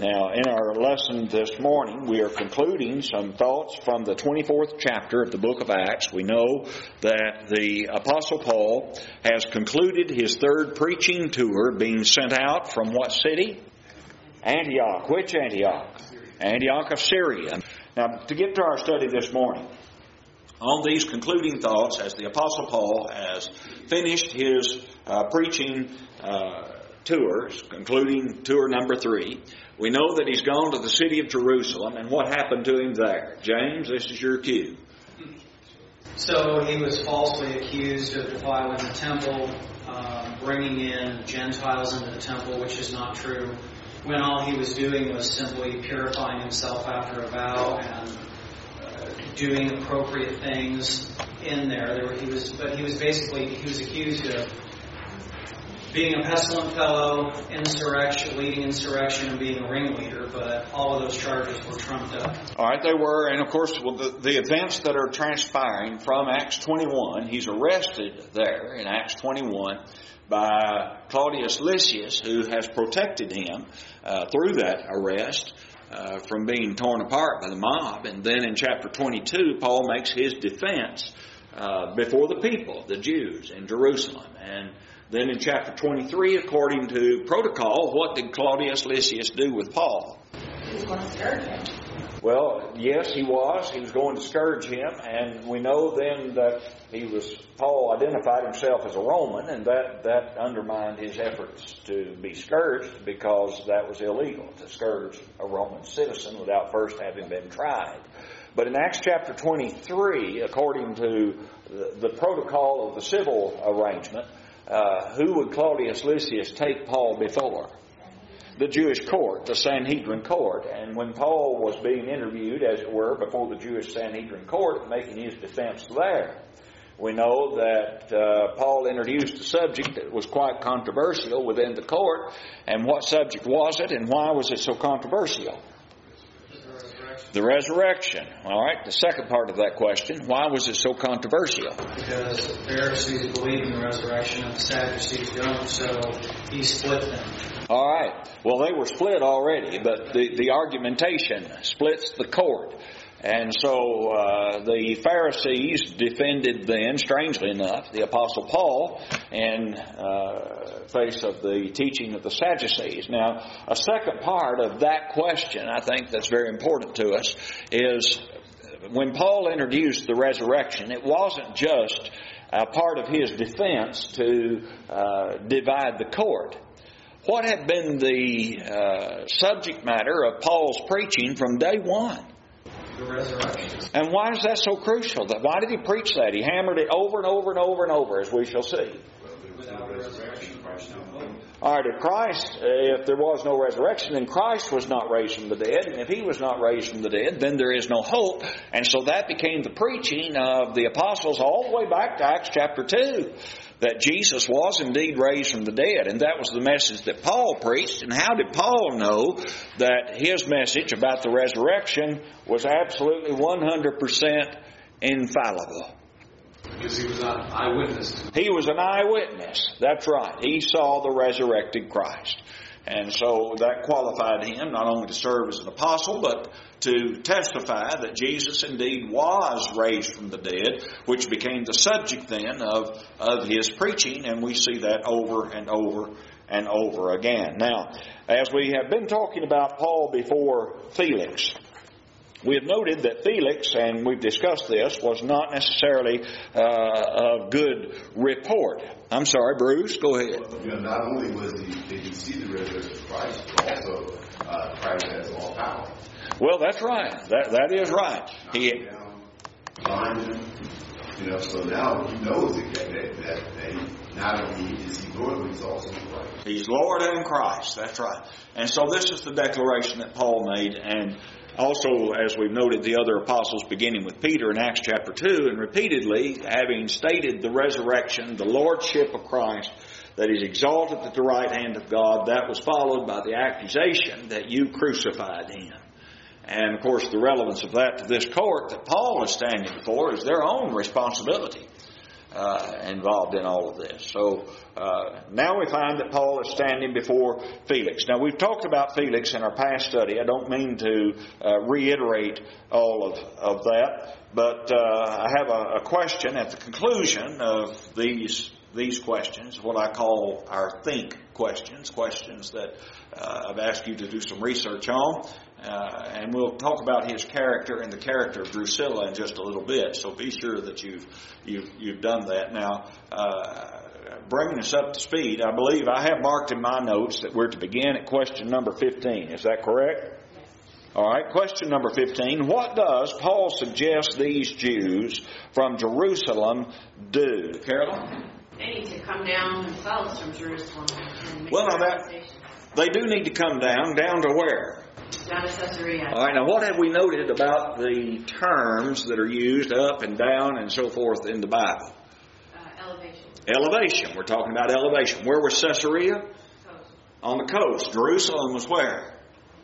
Now, in our lesson this morning, we are concluding some thoughts from the 24th chapter of the book of Acts. We know that the Apostle Paul has concluded his third preaching tour, being sent out from what city? Antioch. Which Antioch? Antioch of Syria. Now, to get to our study this morning, on these concluding thoughts, as the Apostle Paul has finished his preaching tours, concluding tour number 3, we know that he's gone to the city of Jerusalem, and what happened to him there? James, this is your cue. So he was falsely accused of defiling the temple, bringing in Gentiles into the temple, which is not true, when all he was doing was simply purifying himself after a vow and doing appropriate things in there. He was accused of being a pestilent fellow, leading insurrection, and being a ringleader, but all of those charges were trumped up. All right, they were, and of course, the events that are transpiring from Acts 21, he's arrested there in Acts 21 by Claudius Lysias, who has protected him through that arrest from being torn apart by the mob. And then in chapter 22, Paul makes his defense before the people, the Jews in Jerusalem. And then in chapter 23, according to protocol, what did Claudius Lysias do with Paul? He was going to scourge him. Well, yes, he was. He was going to scourge him, and we know then that Paul identified himself as a Roman, and that undermined his efforts to be scourged, because that was illegal, to scourge a Roman citizen without first having been tried. But in Acts chapter 23, according to the protocol of the civil arrangement, who would Claudius Lysias take Paul before? The Jewish court, the Sanhedrin court. And when Paul was being interviewed, as it were, before the Jewish Sanhedrin court, making his defense there, we know that Paul introduced a subject that was quite controversial within the court. And what subject was it, and why was it so controversial? The resurrection. All right, the second part of that question, why was it so controversial? Because the Pharisees believe in the resurrection and the Sadducees don't, so he split them. All right, well, they were split already, but the argumentation splits the court. And so the Pharisees defended then, strangely enough, the Apostle Paul in face of the teaching of the Sadducees. Now, a second part of that question, I think that's very important to us, is when Paul introduced the resurrection, it wasn't just a part of his defense to divide the court. What had been the subject matter of Paul's preaching from day one? The resurrection. And why is that so crucial? Why did he preach that? He hammered it over and over and over and over, as we shall see. Without the resurrection, Christ no hope. All right, if there was no resurrection, then Christ was not raised from the dead. And if he was not raised from the dead, then there is no hope. And so that became the preaching of the apostles all the way back to Acts chapter 2. That Jesus was indeed raised from the dead. And that was the message that Paul preached. And how did Paul know that his message about the resurrection was absolutely 100% infallible? Because he was an eyewitness. He was an eyewitness. That's right. He saw the resurrected Christ. And so that qualified him not only to serve as an apostle, but to testify that Jesus indeed was raised from the dead, which became the subject then of his preaching, and we see that over and over and over again. Now, as we have been talking about Paul before Felix, we have noted that Felix, and we've discussed this, was not necessarily of good report. I'm sorry, Bruce, go ahead. Well, not only did he see the resurrection of Christ, but also Christ has all power. Well, that's right. That is right. He Blind him, so now he knows that not only is he Lord, but he's also Christ. He's Lord and Christ. That's right. And so this is the declaration that Paul made, and also, as we've noted, the other apostles, beginning with Peter in Acts chapter 2, and repeatedly having stated the resurrection, the lordship of Christ, that He's exalted at the right hand of God, that was followed by the accusation that you crucified Him. And, of course, the relevance of that to this court that Paul is standing for is their own responsibility. involved in all of this. So now we find that Paul is standing before Felix. Now we've talked about Felix in our past study. I don't mean to reiterate all of that, but I have a question at the conclusion of these questions, what I call our think questions that I've asked you to do some research on. And we'll talk about his character and the character of Drusilla in just a little bit. So be sure that you've done that. Now, bringing us up to speed, I believe I have marked in my notes that we're to begin at question number 15. Is that correct? Yes. All right. Question number 15. What does Paul suggest these Jews from Jerusalem do? Carolyn? They need to come down themselves from Jerusalem and make they do need to come down to where? Down to Caesarea. All right, now what have we noted about the terms that are used up and down and so forth in the Bible? Elevation. Elevation. We're talking about elevation. Where was Caesarea? Coast. On the coast. Jerusalem was where?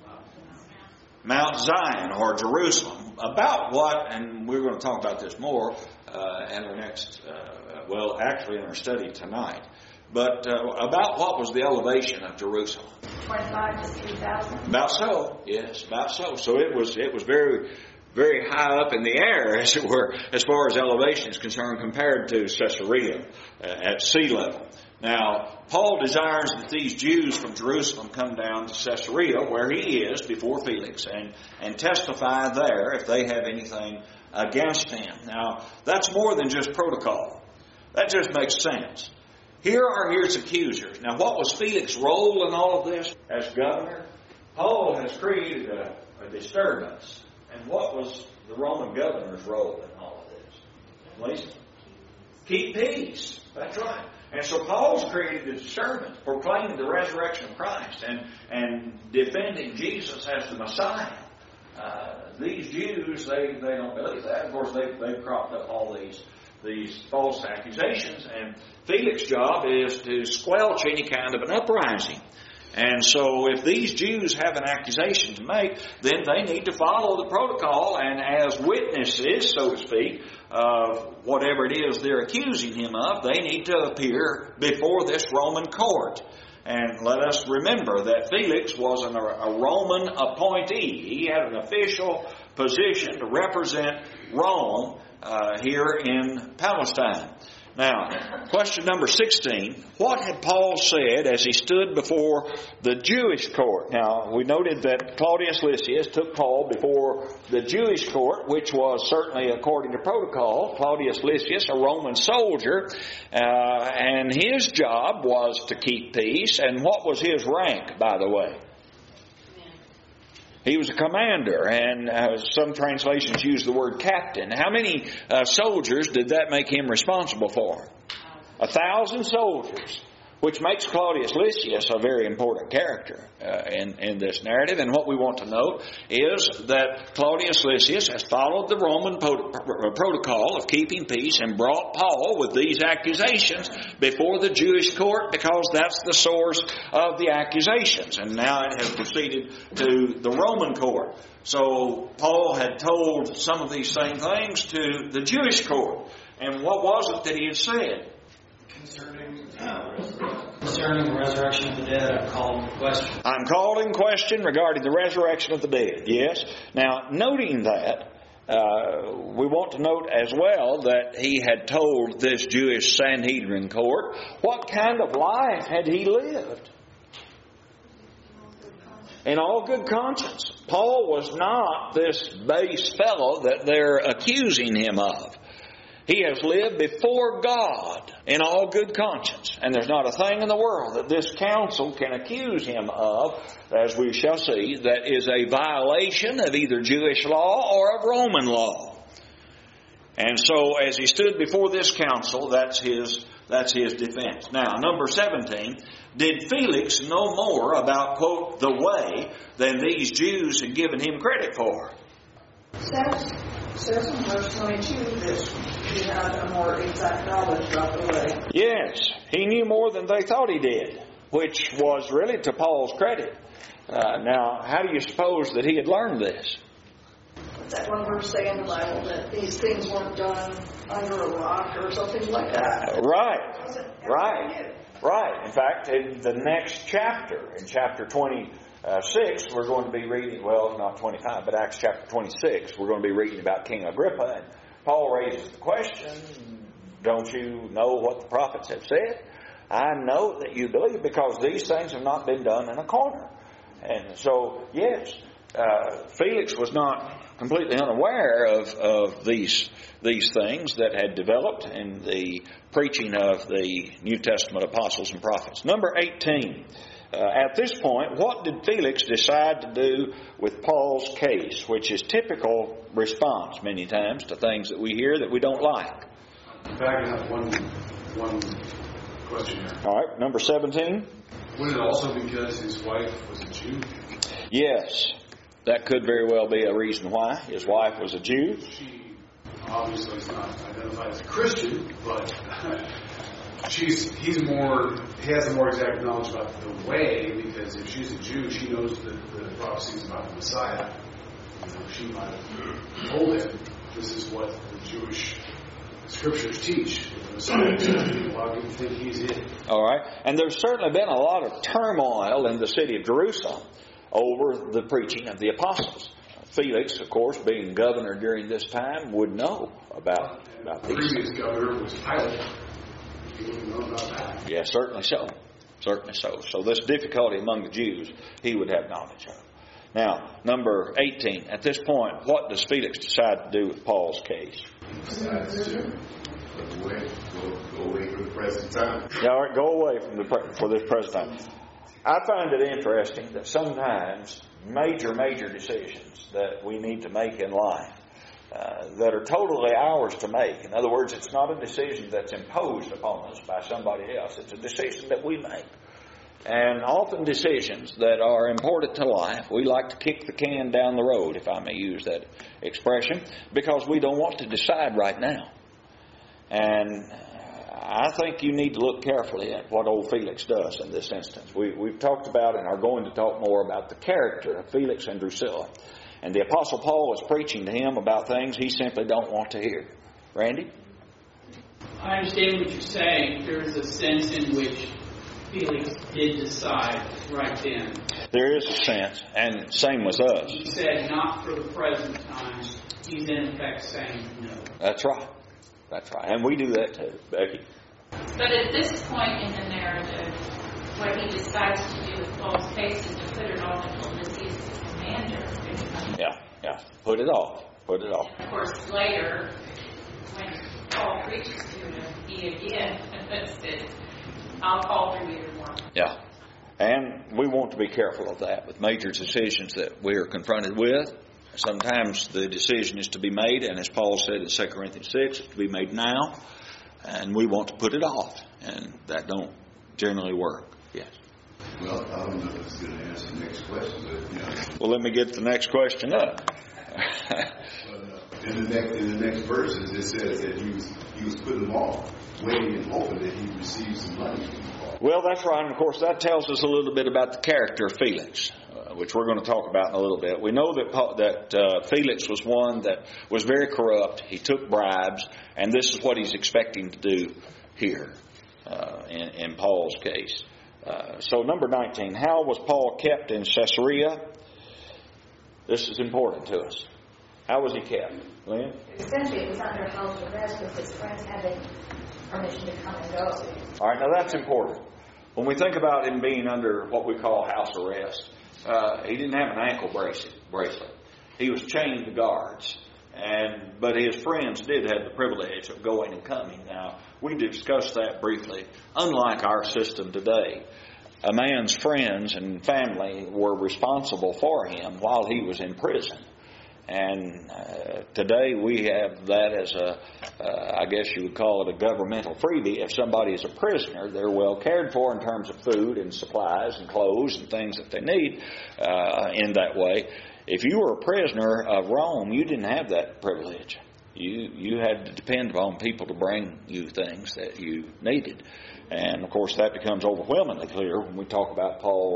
Mount Zion or Jerusalem. About what, and we're going to talk about this more in our next, actually in our study tonight. But about what was the elevation of Jerusalem? 25 to 3,000. About so, yes, about so. So it was very, very high up in the air, as it were, as far as elevation is concerned, compared to Caesarea at sea level. Now, Paul desires that these Jews from Jerusalem come down to Caesarea, where he is before Felix, and testify there if they have anything against him. Now, that's more than just protocol. That just makes sense. Here are his accusers. Now, what was Felix's role in all of this as governor? Paul has created a disturbance. And what was the Roman governor's role in all of this? Lisa? Keep peace. That's right. And so Paul's created a disturbance, proclaiming the resurrection of Christ and defending Jesus as the Messiah. These Jews, they don't believe that. Of course, they've cropped up all these false accusations, and Felix's job is to squelch any kind of an uprising. And so if these Jews have an accusation to make, then they need to follow the protocol, and as witnesses, so to speak, of whatever it is they're accusing him of, they need to appear before this Roman court. And let us remember that Felix was a Roman appointee. He had an official position to represent Rome here in Palestine. Now, question number 16. What had Paul said as he stood before the Jewish court? Now, we noted that Claudius Lysias took Paul before the Jewish court, which was certainly according to protocol. Claudius Lysias, a Roman soldier, and his job was to keep peace. And what was his rank, by the way? He was a commander, and some translations use the word captain. How many soldiers did that make him responsible for? 1,000 soldiers, which makes Claudius Lysias a very important character in this narrative. And what we want to note is that Claudius Lysias has followed the Roman protocol of keeping peace and brought Paul with these accusations before the Jewish court, because that's the source of the accusations. And now it has proceeded to the Roman court. So Paul had told some of these same things to the Jewish court. And what was it that he had said? Concerning the resurrection of the dead, I'm calling question. I'm calling question regarding the resurrection of the dead. Yes. Now, noting that, we want to note as well that he had told this Jewish Sanhedrin court what kind of life had he lived. In all good conscience. Paul was not this base fellow that they're accusing him of. He has lived before God in all good conscience. And there's not a thing in the world that this council can accuse him of, as we shall see, that is a violation of either Jewish law or of Roman law. And so as he stood before this council, that's his defense. Now, number 17, did Felix know more about, quote, the way than these Jews had given him credit for? Says in verse 22 that he had a more exact knowledge about the way. Yes, he knew more than they thought he did, which was really to Paul's credit. Now, how do you suppose that he had learned this? that one verse say in the Bible that these things weren't done under a rock or something like that. Right. In fact, in the next chapter, in chapter 26, we're going to be reading, well, not 25, but Acts chapter 26, we're going to be reading about King Agrippa. And Paul raises the question, don't you know what the prophets have said? I know that you believe because these things have not been done in a corner. And so, yes, Felix was not completely unaware of these things that had developed in the preaching of the New Testament apostles and prophets. Number 18. At this point, what did Felix decide to do with Paul's case, which is typical response many times to things that we hear that we don't like? Backing up one question here. All right, number 17. Was it also because his wife was a Jew? Yes, that could very well be a reason why. His wife was a Jew. She obviously is not identified as a Christian, but he has a more exact knowledge about the way, because if she's a Jew, she knows the prophecies about the Messiah. She might have told him this is what the Jewish Scriptures teach. The Messiah is coming. A lot of people think he's it. All right, and there's certainly been a lot of turmoil in the city of Jerusalem over the preaching of the apostles. Felix, of course, being governor during this time, would know about The these. previous governor was Pilate. He wouldn't know about that. Yes, certainly so. Certainly so. So this difficulty among the Jews, he would have knowledge of. Now, number 18. At this point, what does Felix decide to do with Paul's case? He decides to go away for the present time. All right, go away for this present time. I find it interesting that sometimes major decisions that we need to make in life that are totally ours to make. In other words, it's not a decision that's imposed upon us by somebody else. It's a decision that we make. And often decisions that are important to life, we like to kick the can down the road, if I may use that expression, because we don't want to decide right now. And I think you need to look carefully at what old Felix does in this instance. We've talked about and are going to talk more about the character of Felix and Drusilla. And the Apostle Paul is preaching to him about things he simply don't want to hear. Randy? I understand what you're saying. There is a sense in which Felix did decide right then. There is a sense, and same with us. He said, not for the present time. He's in effect saying no. That's right. That's right. And we do that too, Becky. But at this point in the narrative, what he decides to do with Paul's case is to put it off until he's the commander. Yeah. Put it off. And of course, later, when Paul preaches to him, he again says, I'll call for you tomorrow. Yeah. And we want to be careful of that with major decisions that we are confronted with. Sometimes the decision is to be made, and as Paul said in 2 Corinthians 6, it's to be made now, and we want to put it off, and that don't generally work. Yes. Well, I don't know if it's going to answer the next question, but Well, let me get the next question up. in the next verses, it says that he was putting them off, waiting and hoping that he received some money from Paul. Well, that's right, and of course that tells us a little bit about the character of Felix, which we're going to talk about in a little bit. We know that Felix was one that was very corrupt. He took bribes, and this is what he's expecting to do here in Paul's case. So number 19, how was Paul kept in Caesarea? This is important to us. How was he kept? Lynn? Essentially, it was under house arrest with his friends having permission to come and go. All right, now that's important. When we think about him being under what we call house arrest, he didn't have an ankle bracelet. He was chained to guards. But his friends did have the privilege of going and coming. Now, we discussed that briefly. Unlike our system today, a man's friends and family were responsible for him while he was in prison. And today we have that as I guess you would call it a governmental freebie. If somebody is a prisoner, they're well cared for in terms of food and supplies and clothes and things that they need in that way. If you were a prisoner of Rome, you didn't have that privilege. You had to depend upon people to bring you things that you needed. And, of course, that becomes overwhelmingly clear when we talk about Paul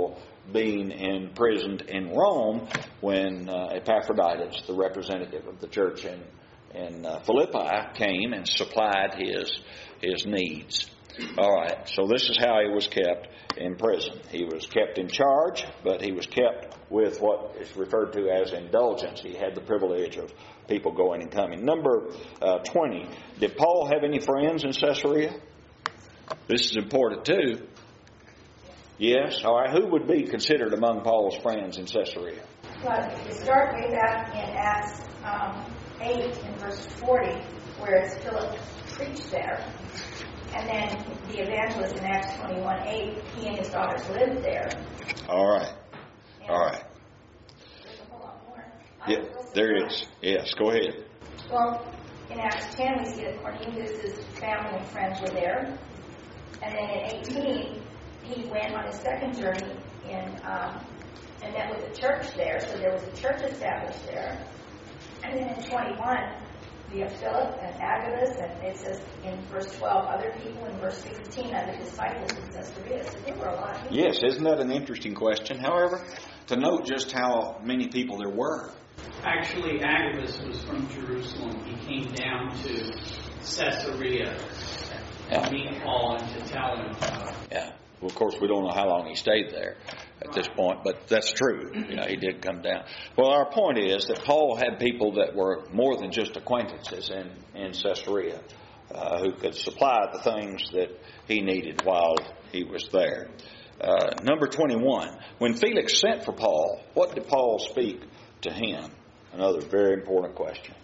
being imprisoned in Rome when Epaphroditus, the representative of the church in Philippi, came and supplied his needs. All right, so this is how he was kept in prison. He was kept in charge, but he was kept with what is referred to as indulgence. He had the privilege of people going and coming. Number 20, did Paul have any friends in Caesarea? This is important too. Yes? All right, who would be considered among Paul's friends in Caesarea? Well, if you start way back in Acts 8 in verse 40, where it's Philip preached there, and then the evangelist in Acts 21:8, he and his daughters lived there. All right. All right. There's a whole lot more. Yeah, there is. Yes, go ahead. Well, in Acts 10, we see that Cornelius' family and friends were there. And then in 18, he went on his second journey and met with the church there. So there was a church established there. And then in 21, we have Philip and Agabus, and it says in verse 12, other people, in verse 16, other disciples in Caesarea. So there were a lot of people. Yes, isn't that an interesting question? However, to note just how many people there were. Actually, Agabus was from Jerusalem. He came down to Caesarea to meet Paul and to tell him. Yeah. Well, of course, we don't know how long he stayed there at this point, but that's true. He did come down. Well, our point is that Paul had people that were more than just acquaintances in Caesarea who could supply the things that he needed while he was there. Number 21, when Felix sent for Paul, what did Paul speak to him? Another very important question.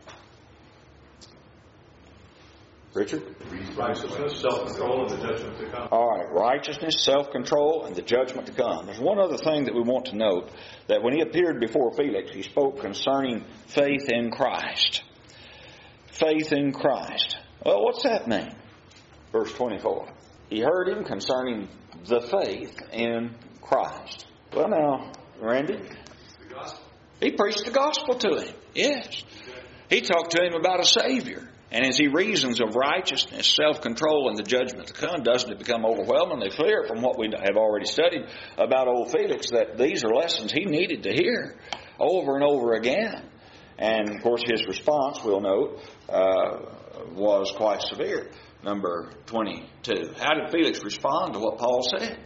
Richard? Righteousness, self-control, and the judgment to come. All right, righteousness, self-control, and the judgment to come. There's one other thing that we want to note, that when he appeared before Felix, he spoke concerning faith in Christ. Faith in Christ. Well, what's that mean? Verse 24. He heard him concerning the faith in Christ. Well, now, Randy, he preached the gospel to him. Yes. He talked to him about a Savior. And as he reasons of righteousness, self-control, and the judgment to come, doesn't it become overwhelmingly clear from what we have already studied about old Felix that these are lessons he needed to hear over and over again? And, of course, his response, we'll note, was quite severe. Number 22. How did Felix respond to what Paul said?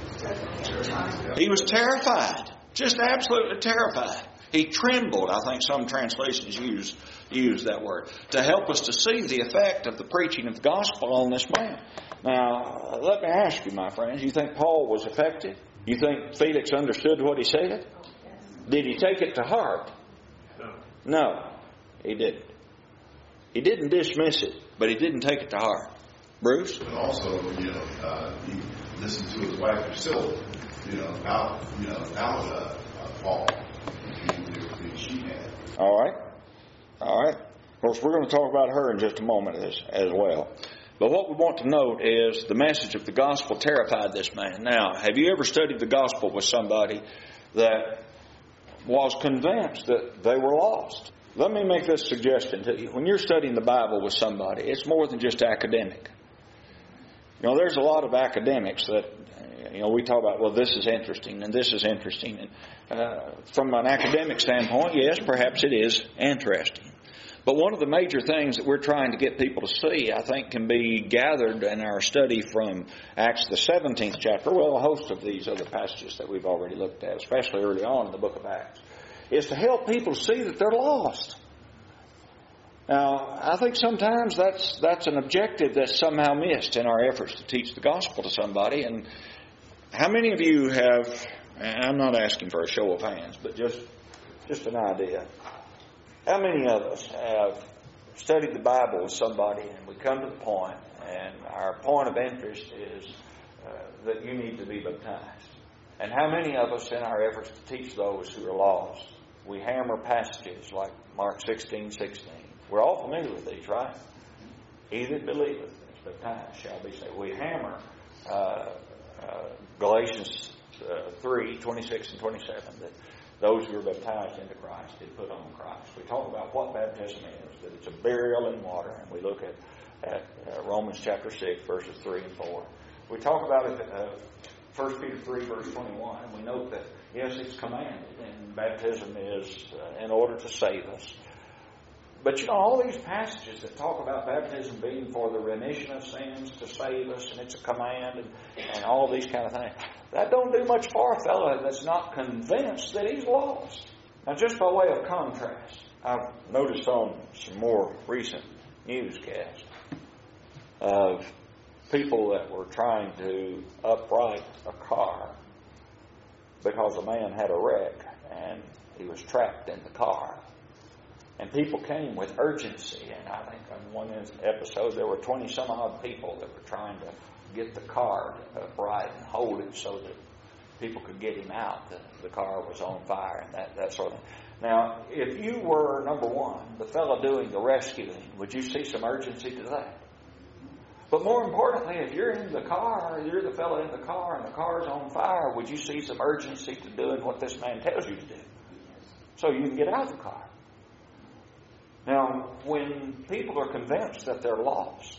He was terrified. Just absolutely terrified. He trembled. I think some translations use that word to help us to see the effect of the preaching of the gospel on this man. Now, let me ask you, my friends, you think Paul was affected? You think Felix understood what he said? Did he take it to heart? No, he didn't. He didn't dismiss it, but he didn't take it to heart. Bruce? But also, he listened to his wife Priscilla, about Paul. She had. All right. Of course, we're going to talk about her in just a moment as well. But what we want to note is the message of the gospel terrified this man. Now, have you ever studied the gospel with somebody that was convinced that they were lost? Let me make this suggestion to you. When you're studying the Bible with somebody, it's more than just academic. There's a lot of academics that, we talk about, well, this is interesting and this is interesting. And from an academic standpoint, yes, perhaps it is interesting. But one of the major things that we're trying to get people to see, I think, can be gathered in our study from Acts the 17th chapter, well, a host of these other passages that we've already looked at, especially early on in the book of Acts, is to help people see that they're lost. Now, I think sometimes that's an objective that's somehow missed in our efforts to teach the gospel to somebody. And how many of you have, and I'm not asking for a show of hands, but just an idea. How many of us have studied the Bible with somebody and we come to the point and our point of interest is that you need to be baptized? And how many of us in our efforts to teach those who are lost, we hammer passages like Mark 16:16. We're all familiar with these, right? He that believeth and is baptized shall be saved. We hammer Galatians 3:26 and 27, that those who are baptized into Christ did put on Christ. We talk about what baptism is, that it's a burial in water, and we look at Romans chapter 6, verses 3 and 4. We talk about it 1 Peter 3, verse 21, we note that, yes, it's commanded, and baptism is in order to save us. But you know, all these passages that talk about baptism being for the remission of sins, to save us, and it's a command, and all these kind of things, that don't do much for a fellow that's not convinced that he's lost. Now, just by way of contrast, I've noticed on some more recent newscasts of people that were trying to upright a car because a man had a wreck and he was trapped in the car. And people came with urgency, and I think on one episode there were 20-some-odd people that were trying to get the car upright and hold it so that people could get him out. The car was on fire and that sort of thing. Now, if you were, number one, the fellow doing the rescuing, would you see some urgency to that? But more importantly, if you're in the car, you're the fellow in the car and the car's on fire, would you see some urgency to doing what this man tells you to do so you can get out of the car? Now, when people are convinced that they're lost,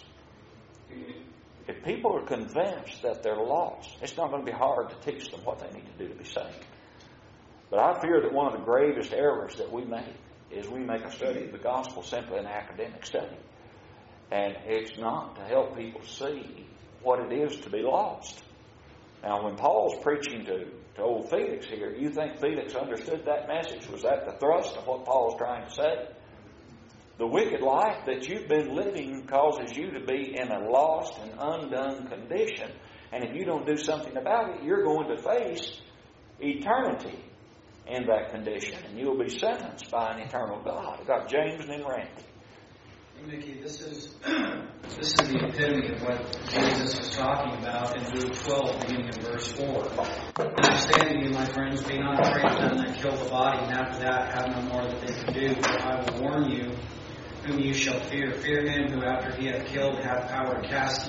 if people are convinced that they're lost, it's not going to be hard to teach them what they need to do to be saved. But I fear that one of the gravest errors that we make is we make a study of the gospel simply an academic study. And it's not to help people see what it is to be lost. Now, when Paul's preaching to old Felix here, you think Felix understood that message? Was that the thrust of what Paul's trying to say? The wicked life that you've been living causes you to be in a lost and undone condition. And if you don't do something about it, you're going to face eternity in that condition. And you'll be sentenced by an eternal God. I've got James and then Randy. Mickey, this is the epitome of what Jesus was talking about in Luke 12, beginning in verse 4. And I say to you, my friends, be not afraid of them that kill the body, and after that have no more that they can do. For I will warn you whom you shall fear. Fear him who after he hath killed hath power to cast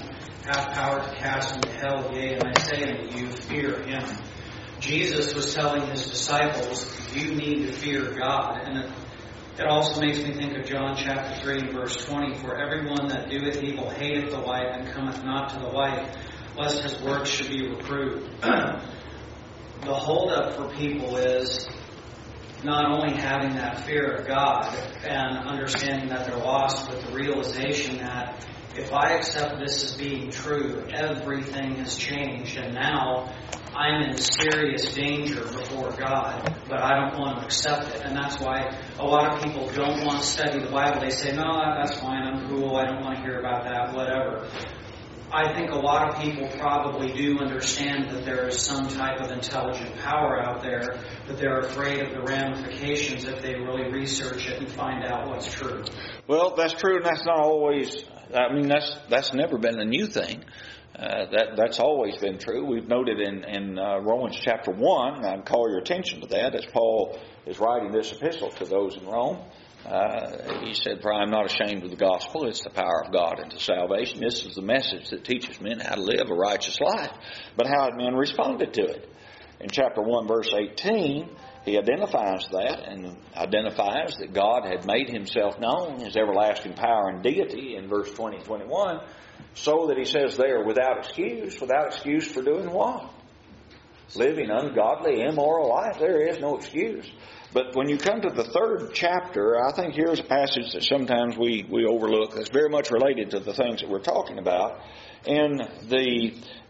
into hell. Yea, and I say unto you, fear him. Jesus was telling his disciples, you need to fear God. And it also makes me think of John chapter 3, verse 20. For everyone that doeth evil hateth the light, and cometh not to the light, lest his works should be reproved. The holdup for people is not only having that fear of God and understanding that they're lost, but the realization that if I accept this as being true, everything has changed, and now I'm in serious danger before God, but I don't want to accept it. And that's why a lot of people don't want to study the Bible. They say, no, that's fine, I'm cool, I don't want to hear about that, whatever. I think a lot of people probably do understand that there is some type of intelligent power out there, but they're afraid of the ramifications if they really research it and find out what's true. Well, that's true, and that's not always, that's never been a new thing. That's always been true. We've noted in Romans chapter 1, and I'd call your attention to that as Paul is writing this epistle to those in Rome. He said, for I am not ashamed of the gospel. It's the power of God unto salvation. This is the message that teaches men how to live a righteous life. But how had men responded to it? In chapter 1, verse 18, he identifies that and identifies that God had made himself known, his everlasting power and deity in verse 20 and 21, so that he says there, without excuse for doing what? Living ungodly, immoral life. There is no excuse. But when you come to the third chapter, I think here's a passage that sometimes we overlook that's very much related to the things that we're talking about. In the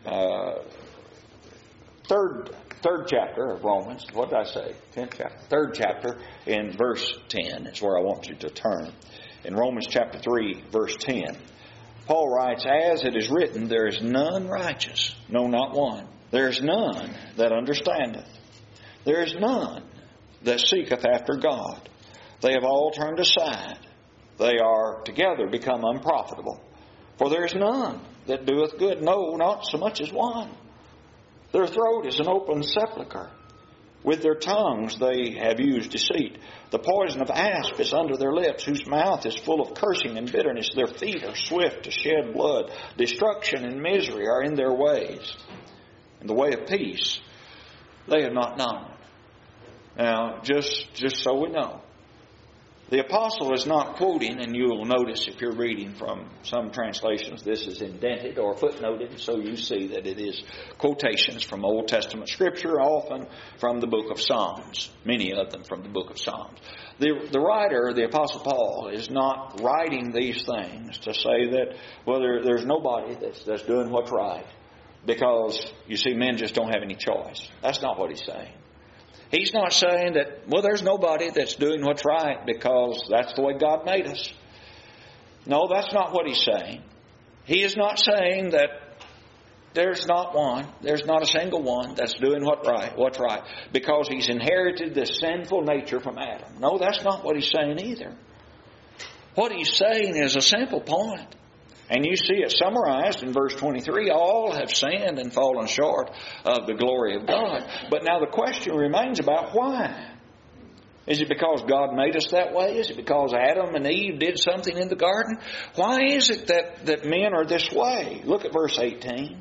third chapter of Romans, what did I say? 10th chapter. Third chapter in verse 10 is where I want you to turn. In Romans chapter 3, verse 10, Paul writes, as it is written, there is none righteous, no, not one. There is none that understandeth. There is none that seeketh after God. They have all turned aside. They are together become unprofitable. For there is none that doeth good, no, not so much as one. Their throat is an open sepulchre. With their tongues they have used deceit. The poison of asp is under their lips, whose mouth is full of cursing and bitterness. Their feet are swift to shed blood. Destruction and misery are in their ways. And the way of peace they have not known. Now, just so we know, The apostle is not quoting, and you will notice if you're reading from some translations, this is indented or footnoted, so you see that it is quotations from Old Testament Scripture, often from the book of Psalms, many of them from the book of Psalms. The writer, the Apostle Paul, is not writing these things to say that, well, there's nobody that's doing what's right, because, you see, men just don't have any choice. That's not what he's saying. He's not saying that, well, there's nobody that's doing what's right because that's the way God made us. No, that's not what he's saying. He is not saying that there's not a single one that's doing what's right, because he's inherited this sinful nature from Adam. No, that's not what he's saying either. What he's saying is a simple point. And you see it summarized in verse 23, all have sinned and fallen short of the glory of God. But now the question remains about why. Is it because God made us that way? Is it because Adam and Eve did something in the garden? Why is it that men are this way? Look at verse 18.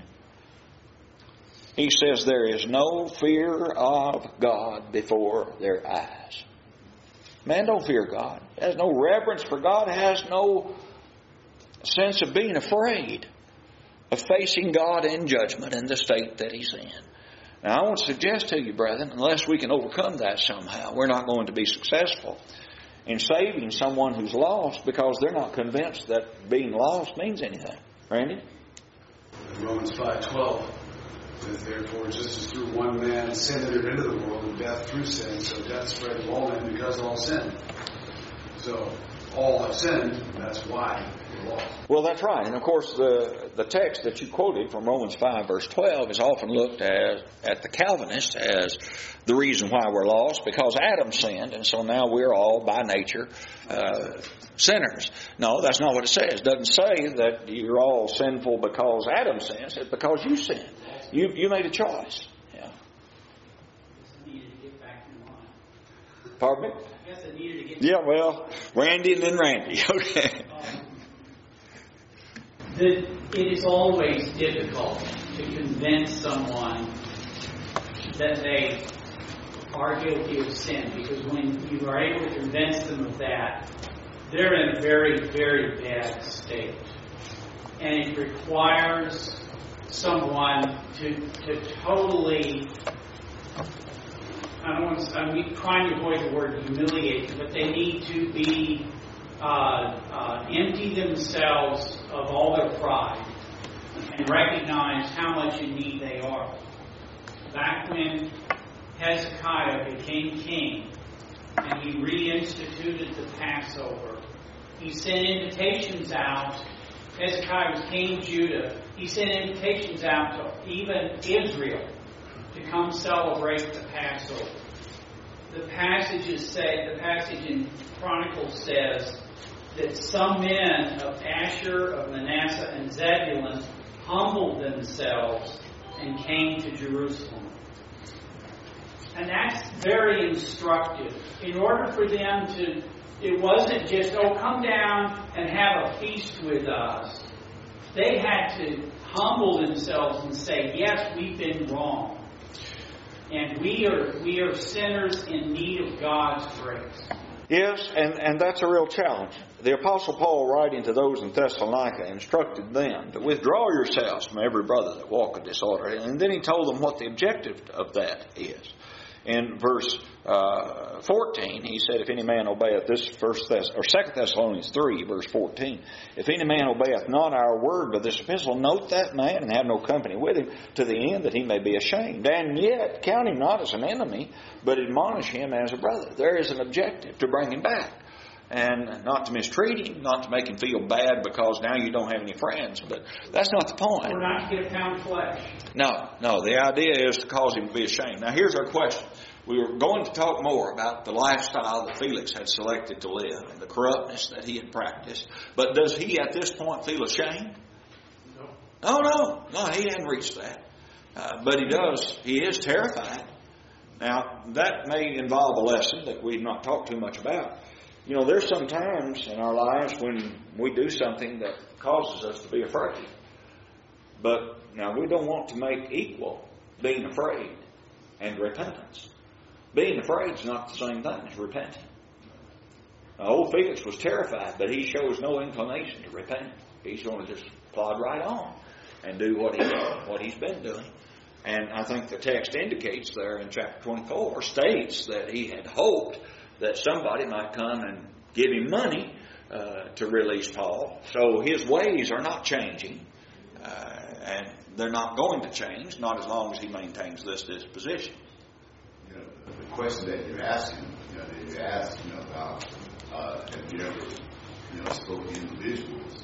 He says, there is no fear of God before their eyes. Man don't fear God. Has no reverence for God. Has no sense of being afraid of facing God in judgment in the state that He's in. Now, I want to suggest to you, brethren, unless we can overcome that somehow, we're not going to be successful in saving someone who's lost, because they're not convinced that being lost means anything. Randy? Romans 5:12 says, therefore, just as through one man sin entered into the world, and death through sin, so death spread to all men because all sinned. So all have sinned, and that's why we're lost. Well, that's right. And of course, the text that you quoted from Romans 5 verse 12 is often looked at the Calvinists as the reason why we're lost, because Adam sinned, and so now we're all by nature sinners. No, that's not what it says. It doesn't say that you're all sinful because Adam sins. It's because you sinned. You made a choice. Yeah. I needed to get back in line. Pardon me? I guess I needed to get. Yeah, well, Randy and then Randy. Okay. It is always difficult to convince someone that they are guilty of sin, because when you are able to convince them of that, they're in a very, very bad state. And it requires someone to totally, I'm trying to avoid the word humiliate, but they need to be empty themselves of all their pride and recognize how much in need they are. Back when Hezekiah became king and he reinstituted the Passover, he sent invitations out. Hezekiah was king of Judah. He sent invitations out to even Israel to come celebrate the Passover. The passage in Chronicles says that some men of Asher, of Manasseh, and Zebulun humbled themselves and came to Jerusalem. And that's very instructive. In order for them to, it wasn't just, come down and have a feast with us. They had to humble themselves and say, yes, we've been wrong. And we are sinners in need of God's grace. Yes, and that's a real challenge. The Apostle Paul, writing to those in Thessalonica, instructed them to withdraw yourselves from every brother that walketh disorderly. And then he told them what the objective of that is. In verse 14, he said, if any man obeyeth, this 2 Thessalonians 3, verse 14, if any man obeyeth not our word but this epistle, note that man and have no company with him, to the end that he may be ashamed. And yet, count him not as an enemy, but admonish him as a brother. There is an objective to bring him back. And not to mistreat him, not to make him feel bad because now you don't have any friends. But that's not the point. Or not to get a pound of flesh. No. The idea is to cause him to be ashamed. Now here's our question. We were going to talk more about the lifestyle that Felix had selected to live and the corruptness that he had practiced. But does he at this point feel ashamed? No. No, he hadn't reached that. But he is terrified. Now, that may involve a lesson that we've not talked too much about. You know, there's some times in our lives when we do something that causes us to be afraid. But now we don't want to make equal being afraid and repentance. Being afraid is not the same thing as repenting. Old Felix was terrified, but he shows no inclination to repent. He's going to just plod right on and do what he's been doing. And I think the text indicates there in chapter 24, states that he had hoped that somebody might come and give him money to release Paul. So his ways are not changing, and they're not going to change, not as long as he maintains this disposition. You know, the question that you're asking, that you asked, about have you ever, spoken to individuals,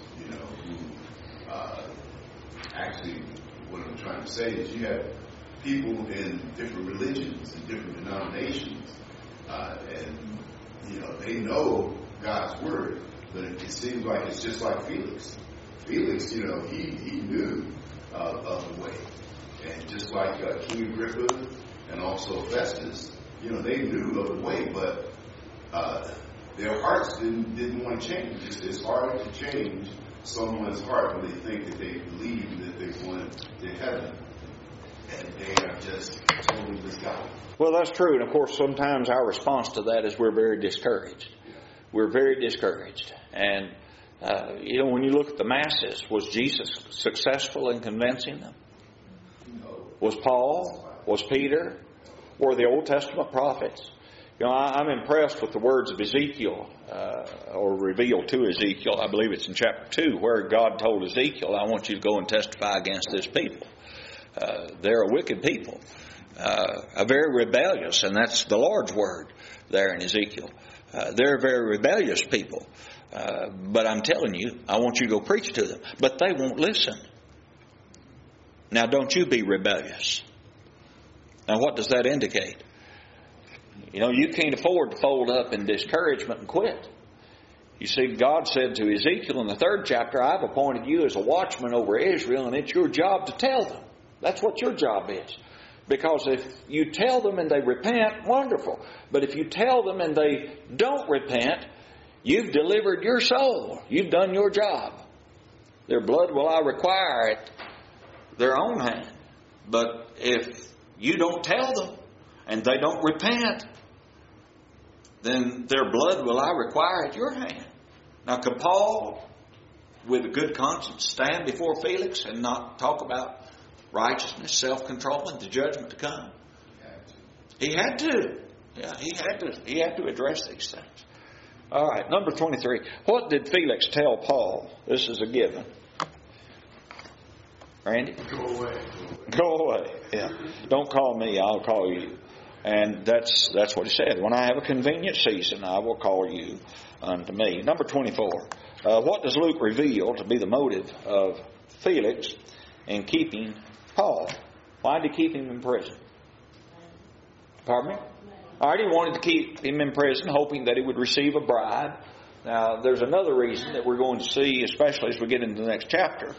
who actually, what I'm trying to say is you have people in different religions and different denominations, and they know God's word, but it seems like it's just like Felix. Felix, he knew of the way, and just like King Agrippa and also Festus, they knew of the way, but their hearts didn't want to change. It's hard to change someone's heart when they think that they believe that they're going to heaven, and they are just totally misguided. Well, that's true, and of course sometimes our response to that is we're very discouraged. We're very discouraged. And, when you look at the masses, was Jesus successful in convincing them? No. Was Paul? Was Peter? Were the Old Testament prophets? I'm impressed with the words of Ezekiel, or revealed to Ezekiel. I believe it's in chapter 2, where God told Ezekiel, I want you to go and testify against this people. They're a wicked people. A very rebellious, and that's the Lord's word there in Ezekiel. They're a very rebellious people. But I'm telling you, I want you to go preach to them. But they won't listen. Now, don't you be rebellious. Now, what does that indicate? You can't afford to fold up in discouragement and quit. You see, God said to Ezekiel in the 3rd chapter, I've appointed you as a watchman over Israel, and it's your job to tell them. That's what your job is. Because if you tell them and they repent, wonderful. But if you tell them and they don't repent, you've delivered your soul. You've done your job. Their blood will I require at their own hand. But if you don't tell them and they don't repent, then their blood will I require at your hand. Now, could Paul, with a good conscience, stand before Felix and not talk about righteousness, self-control, and the judgment to come? He had to. Yeah, he had to address these things. All right, number 23. What did Felix tell Paul? This is a given. Randy? Go away. Go away. Yeah. Don't call me, I'll call you. And that's what he said. When I have a convenient season, I will call you unto me. Number 24. What does Luke reveal to be the motive of Felix in keeping Paul? Why did he keep him in prison? Pardon me? All right, he wanted to keep him in prison, hoping that he would receive a bribe. Now, there's another reason that we're going to see, especially as we get into the next chapter.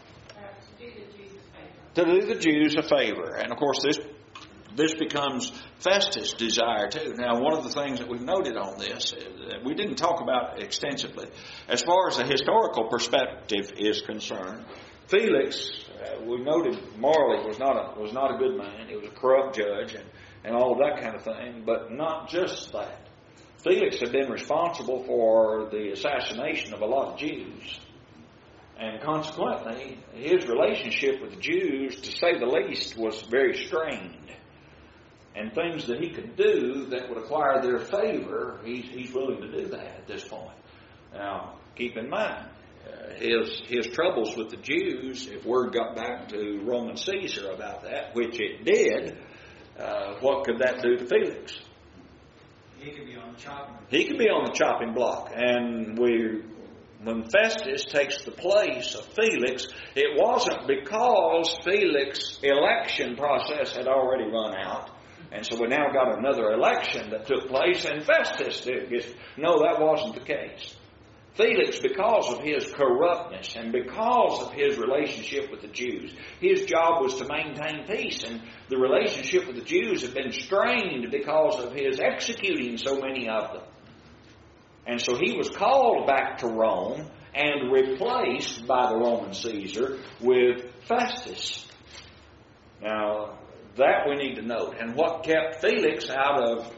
To do the Jews a favor. And, of course, this becomes Festus' desire, too. Now, one of the things that we've noted on this, that we didn't talk about extensively, as far as the historical perspective is concerned, Felix, we noted morally was not a good man. He was a corrupt judge and all of that kind of thing, but not just that. Felix had been responsible for the assassination of a lot of Jews. And consequently, his relationship with the Jews, to say the least, was very strained. And things that he could do that would acquire their favor, he's willing to do that at this point. Now, keep in mind, his troubles with the Jews, if word got back to Roman Caesar about that, which it did, what could that do to Felix? He could be on the chopping block. He could be on the chopping block. And when Festus takes the place of Felix, it wasn't because Felix's election process had already run out. And so we now got another election that took place and Festus did. No, that wasn't the case. Felix, because of his corruptness and because of his relationship with the Jews, his job was to maintain peace. And the relationship with the Jews had been strained because of his executing so many of them. And so he was called back to Rome and replaced by the Roman Caesar with Festus. Now, that we need to note. And what kept Felix out of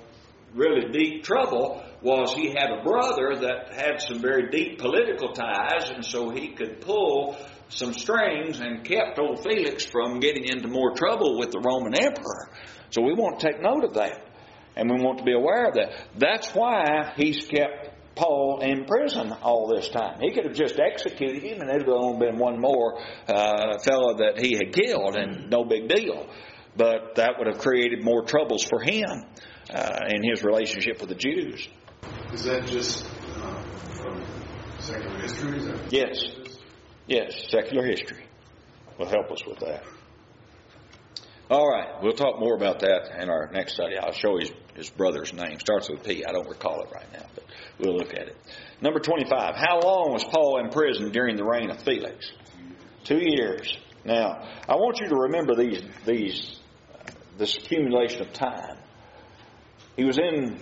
really deep trouble was he had a brother that had some very deep political ties, and so he could pull some strings and kept old Felix from getting into more trouble with the Roman emperor. So we want to take note of that, and we want to be aware of that. That's why he's kept Paul in prison all this time. He could have just executed him, and it would have only been one more fellow that he had killed, and no big deal. But that would have created more troubles for him in his relationship with the Jews. Is that just from secular history? Is that Yes. Yes, secular history will help us with that. All right, we'll talk more about that in our next study. I'll show his brother's name. Starts with P. I don't recall it right now, but we'll look at it. Number 25. How long was Paul in prison during the reign of Felix? 2 years. Now, I want you to remember this accumulation of time. He was in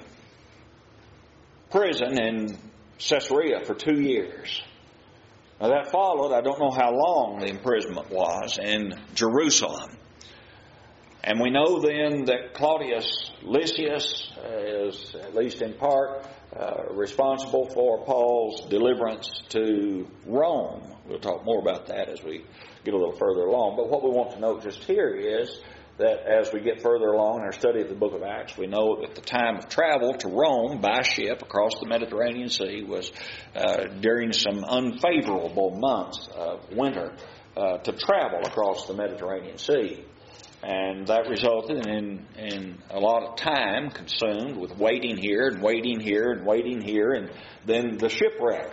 prison in Caesarea for 2 years. Now that followed, I don't know how long the imprisonment was, in Jerusalem. And we know then that Claudius Lysias is, at least in part, responsible for Paul's deliverance to Rome. We'll talk more about that as we get a little further along. But what we want to note just here is that as we get further along in our study of the book of Acts, we know that the time of travel to Rome by ship across the Mediterranean Sea was during some unfavorable months of winter to travel across the Mediterranean Sea. And that resulted in a lot of time consumed with waiting here and waiting here and waiting here, and then the shipwreck,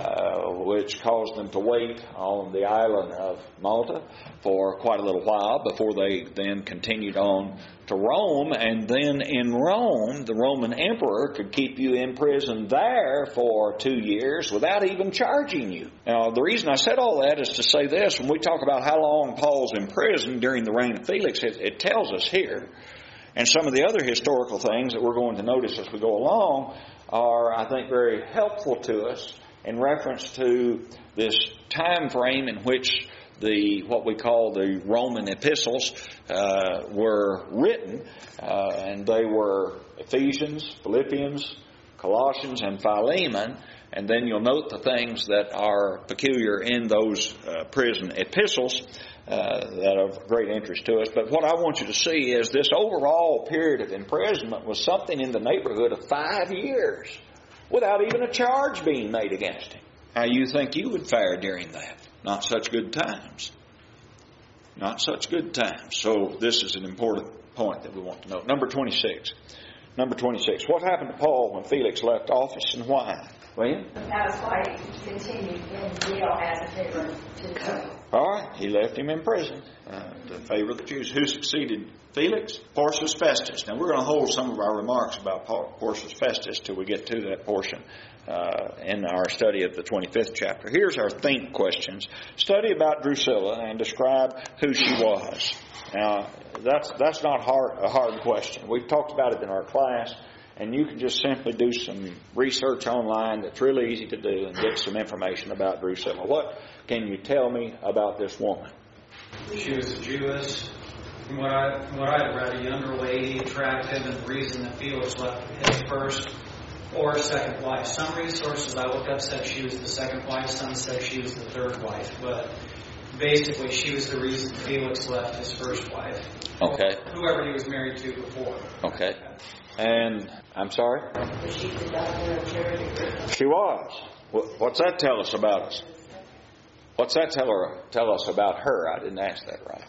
which caused them to wait on the island of Malta for quite a little while before they then continued on to Rome. And then in Rome, the Roman emperor could keep you in prison there for 2 years without even charging you. Now, the reason I said all that is to say this. When we talk about how long Paul's in prison during the reign of Felix, it tells us here. And some of the other historical things that we're going to notice as we go along are, I think, very helpful to us in reference to this time frame in which what we call the Roman epistles were written, and they were Ephesians, Philippians, Colossians, and Philemon. And then you'll note the things that are peculiar in those prison epistles that are of great interest to us. But what I want you to see is this overall period of imprisonment was something in the neighborhood of 5 years without even a charge being made against him. How you think you would fare during that? Not such good times. Not such good times. So this is an important point that we want to note. Number 26. Number 26. What happened to Paul when Felix left office, and why? William? That was why he continued in jail as a favor to the Jews. All right. He left him in prison to favor the Jews. Who succeeded Felix? Porcius Festus. Now we're going to hold some of our remarks about Porcius Festus till we get to that portion in our study of the 25th chapter. Here's our think questions. Study about Drusilla and describe who she was. Now, that's not a hard question. We've talked about it in our class, and you can just simply do some research online that's really easy to do and get some information about Drusilla. What can you tell me about this woman? She was a Jewess. From what I read, a younger lady, attractive, and the reason that Felix left his first or second wife. Some resources I looked up said she was the second wife. Some said she was the third wife. But basically, she was the reason Felix left his first wife. Okay. Whoever he was married to before. Okay. And, I'm sorry? She the daughter of Jared. She was. What's that tell us about us? What's that tell us about her? I didn't ask that right.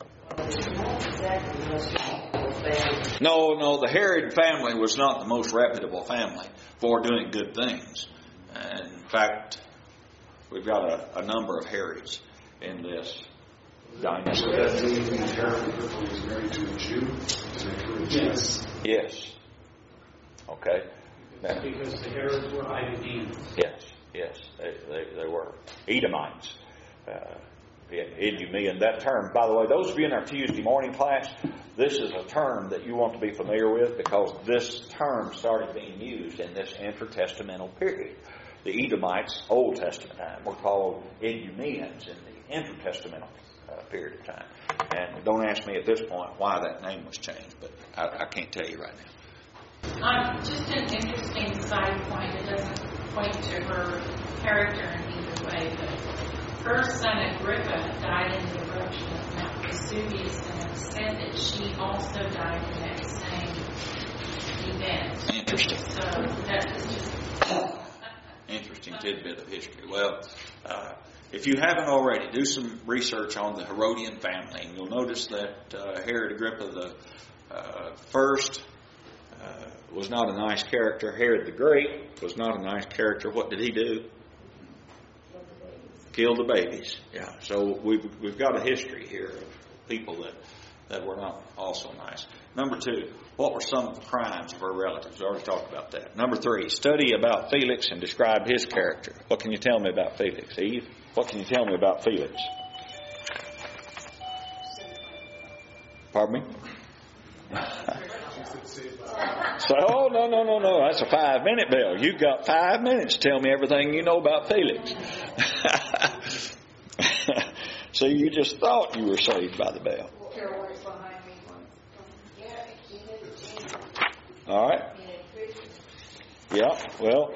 No, the Herod family was not the most reputable family for doing good things. And in fact, we've got a number of Herods in this dynasty. So that means Herod was married to a Jew? Yes. Yes. Okay. Because the Herods were Idumeans. Yes, they were Edomites. Idumean, that term, by the way, those of you in our Tuesday morning class, this is a term that you want to be familiar with because this term started being used in this intertestamental period. The Edomites, Old Testament time, were called Idumeans in the intertestamental period of time. And don't ask me at this point why that name was changed, but I can't tell you right now. Just an interesting side point. It doesn't point to her character in either way, but her son Agrippa died in the eruption of Mount Vesuvius, and it said that she also died in that same event. Interesting. So that was just interesting tidbit of history. Well, if you haven't already, do some research on the Herodian family, and you'll notice that Herod Agrippa the first was not a nice character. Herod the Great was not a nice character. What did he do? Kill the babies. Yeah. So we've got a history here of people that were not also nice. Number 2, what were some of the crimes of her relatives? We already talked about that. Number 3, study about Felix and describe his character. What can you tell me about Felix? Eve, what can you tell me about Felix? Pardon me? So, oh, no. That's a 5-minute bell. You've got 5 minutes to tell me everything you know about Felix. So you just thought you were saved by the bell. All right. Yeah, well.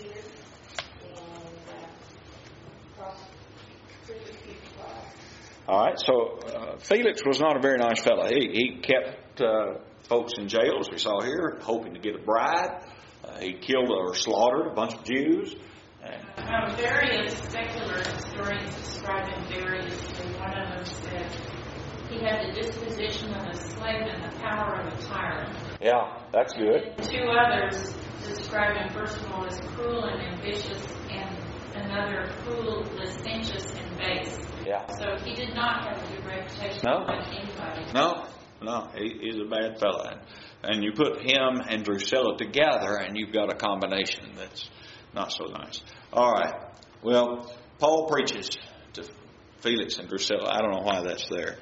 All right, so Felix was not a very nice fellow. He kept folks in jail, as we saw here, hoping to get a bribe. He killed or slaughtered a bunch of Jews. Various secular historians describe him variously. One of them said he had the disposition of a slave and the power of a tyrant. Yeah, that's good. And 2 others describe him, first of all, as cruel and ambitious, and another cruel, licentious, and base. Yeah. So he did not have a good reputation like anybody. No, he's a bad fellow. And you put him and Drusilla together, and you've got a combination that's not so nice. All right. Well, Paul preaches to Felix and Drusilla. I don't know why that's there.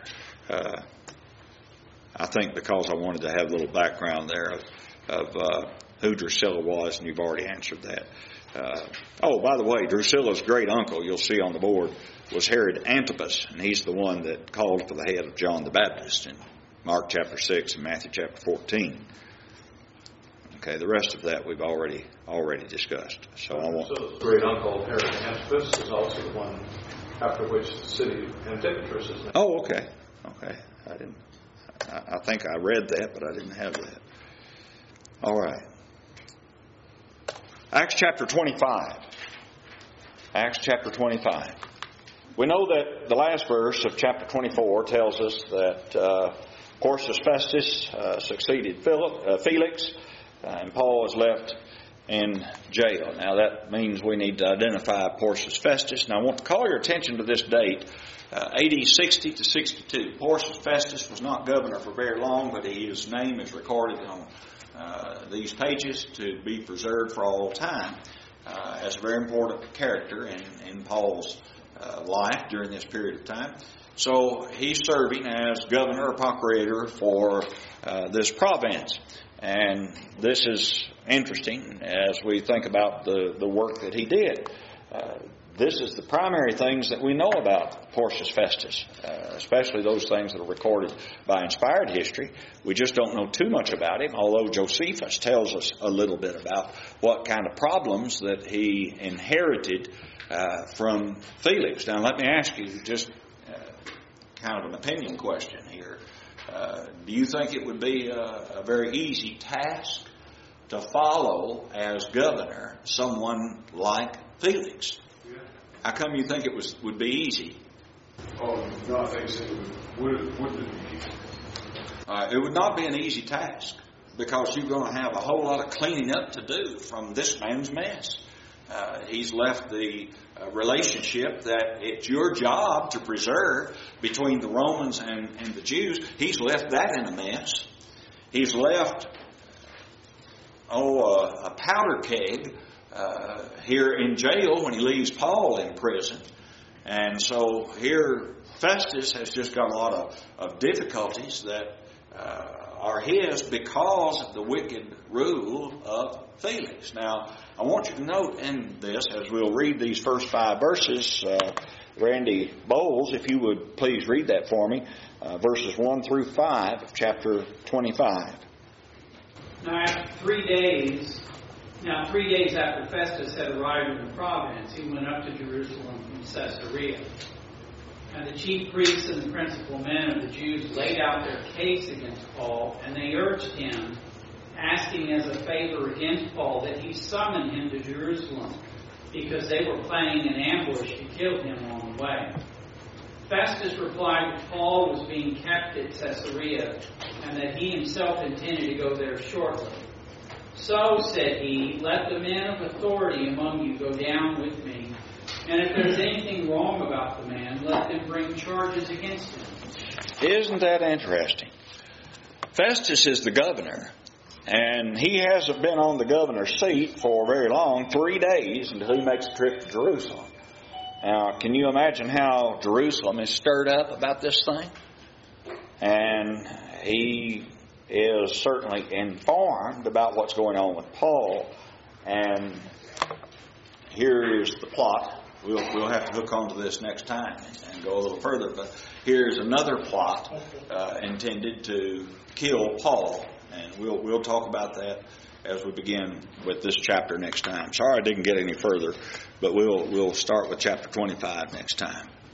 I think because I wanted to have a little background there of who Drusilla was, and you've already answered that. By the way, Drusilla's great uncle, you'll see on the board, was Herod Antipas, and he's the one that called for the head of John the Baptist in Mark chapter 6 and Matthew chapter 14. Okay, the rest of that we've already discussed. So Drusilla's great uncle Herod Antipas is also the one after which the city of Antiochus is named. Oh, okay. I think I read that, but I didn't have that. All right. Acts chapter 25. Acts chapter 25. We know that the last verse of chapter 24 tells us that Porcius Festus succeeded Felix, and Paul is left in jail. Now that means we need to identify Porcius Festus. And I want to call your attention to this date, AD 60 to 62. Porcius Festus was not governor for very long, but his name is recorded on these pages to be preserved for all time as a very important character in Paul's life during this period of time. So he's serving as governor or procurator for this province. And this is interesting as we think about the work that he did. This is the primary things that we know about Porcius Festus, especially those things that are recorded by inspired history. We just don't know too much about him, although Josephus tells us a little bit about what kind of problems that he inherited from Felix. Now, let me ask you just kind of an opinion question here. Do you think it would be a very easy task to follow as governor someone like Felix? How come you think it would be easy? Oh, no, I think it wouldn't be easy. It would not be an easy task because you're going to have a whole lot of cleaning up to do from this man's mess. He's left the relationship that it's your job to preserve between the Romans and the Jews. He's left that in a mess. He's left a powder keg here in jail when he leaves Paul in prison. And so here Festus has just got a lot of difficulties that are his because of the wicked rule of Felix. Now, I want you to note in this, as we'll read these first 5 verses, Randy Bowles, if you would please read that for me, verses 1 through 5 of chapter 25. Now, after 3 days after Festus had arrived in the province, he went up to Jerusalem from Caesarea. And the chief priests and the principal men of the Jews laid out their case against Paul, and they urged him, asking as a favor against Paul that he summon him to Jerusalem, because they were planning an ambush to kill him on the way. Festus replied that Paul was being kept at Caesarea, and that he himself intended to go there shortly. So, said he, let the men of authority among you go down with me, and if there's anything wrong about the man, let them bring charges against him. Isn't that interesting? Festus is the governor, and he hasn't been on the governor's seat for very long, 3 days, until he makes a trip to Jerusalem. Now, can you imagine how Jerusalem is stirred up about this thing? And he is certainly informed about what's going on with Paul, and here is the plot. We'll have to hook onto this next time and go a little further, but here's another plot intended to kill Paul, and we'll talk about that as we begin with this chapter next time. Sorry I didn't get any further, but we'll start with chapter 25 next time.